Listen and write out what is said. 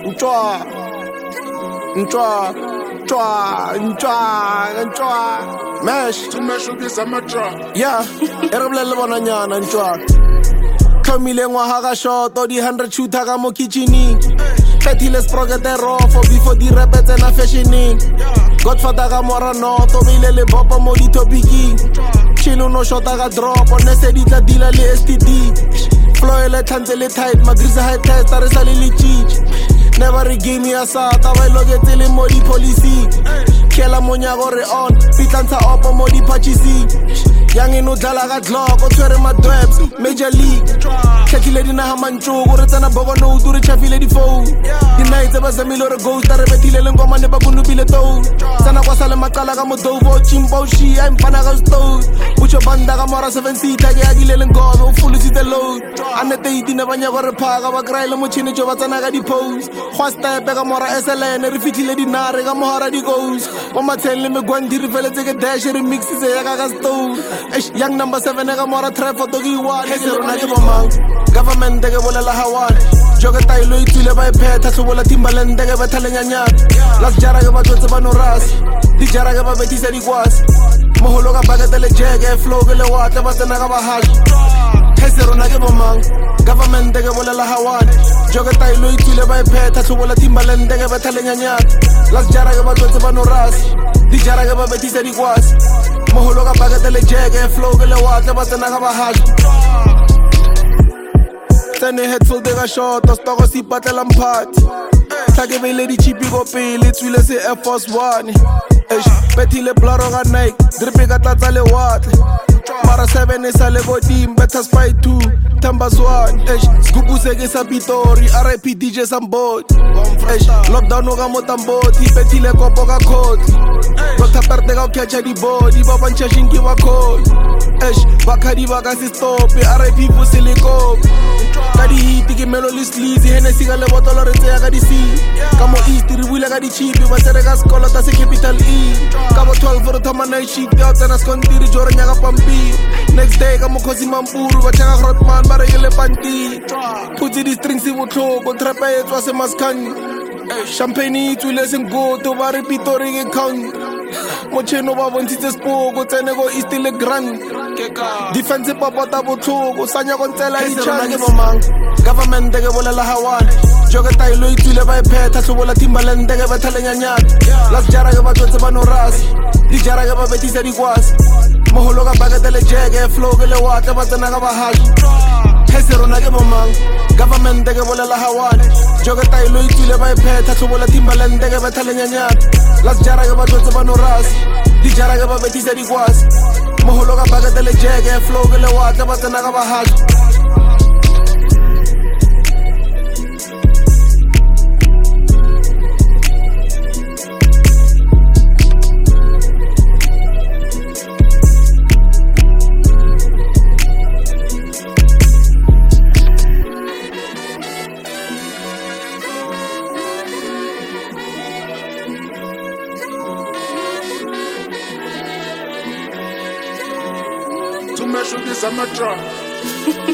Ntwa. Mesh. To mesh with this amateur. Yeah, ereblele bona nyana ntwa. Tlhomile ngwaga ga shot di 100 shooter ka mo kitchening. Phethile sprogete rofo before di rap tsena fashioning. Godfather ka mora noto beile le bopa mo di topiking. Chilo no shota ga drop ne se di tla dila le STD. Flow le tlhantse le tight magrisa high test re sa le chichi. Never regain me asata ba ilogetse le mo di policy. Kela monya gore on pitlantsha opo mo di patchisi. Yang ino dlala ka glock o tshwere madwebs major league. Tlhakile dinaga mantšoko re tsena boko no utu re tšhafile di-phone. Di-night tse ba zamile re ghost a re bethile le nkoma ne ba konopile tone. Tsena kwa sa le maqala ka modovo chimpo shi a impana ka stone. Butšo banda ka mora 7 seater ke akile le nkobe o folositse load. A nete 18 ne ba nyako re phaka ba kry le motšhini jo ba tsena ka di-pose. Gwa stepe ka mora SLN re fitlhile dinare ka mogara di-goes. Mo matsheng le megwanti re feletse ke dash re mixitse yaka ka stone. Young number 7 ka mora trap for toki one. Ke rona ke bomang government ke bolela hawan. Joke tailo itsile ba iphetha hlobola Timbaland ke betha lenyanyana. Las jara ke ba tsotse ba no ras. Di jara ke ba betisa dikwasi. Moholo ka bakete le jege flow ke le watle ba tsena ka ba hash. Ke rona ke bomang government ke bolela hawan. Joke tailo itsile ba iphetha hlobola Timbaland ke betha lenyanyana. Las jara ke ba tsotse ba no ras. Di jara ke ba betisa dikwasi. Moholo ka bakete le jege flow ke le watle ba tsena ka ba hash. Tsene headfield ka shot stoko si patela mphathi. Tlhake beile di chipi go pele tswile se Air Force One. Bethile blaro ka Nike dripe ka tlatsa le watle. Mara 7 isa le godimo better spy 2 Tambas 1. Skupuse ke sa Pitori RIP DJ Sambot. Lockdown o ka mo Tamboti bethile kopo ka khoti. Dr. Perte ka o catcha di body ba bantsha shinki ba kholi. Bakhadi ba ka se stop RIP Vusiliko. Ka di hit ke melo le sleazy Hennessy ka le botolo re tseya ka di C. Ka mo east re buile ka di chipi ba tsere ka sekolo ta se capital E. Ka bo 12 re thoma night shift ya tsena skontiri jo re nyaka pampi. Next day ka mo khosi mampuru ba chaka Grotman ba re ile panti. Putsi di strings botlhoko trapa e tswa se maskani. Champagne tswile sengoto ba re Pitori ke count. Mocheno ba bontshitse spoko tsene go east le grand. Defense papata botlhoko sanya go ntsela di chance. Government ke bolela hawan. Joke tailo itswile ba iphetha hlobola Timbaland ke betha lenyanyana. Las jara ke ba tsotse ba no ras. Di jara ke ba betisa dikwasi. Moholo ka bakete le jege flow ke le watle ba tsena ka ba hash. Ke rona ke bomang government ke bolela hawan. Joke tailo itswile ba iphetha hlobola Timbaland ke betha lenyanyana. Las jara ke ba tsotse ba no ras. Di jara ke ba betisa dikwasi. Moholo ka bakete le jege flow ke le watle ba tsena ka ba hash. To mesh with this amateur.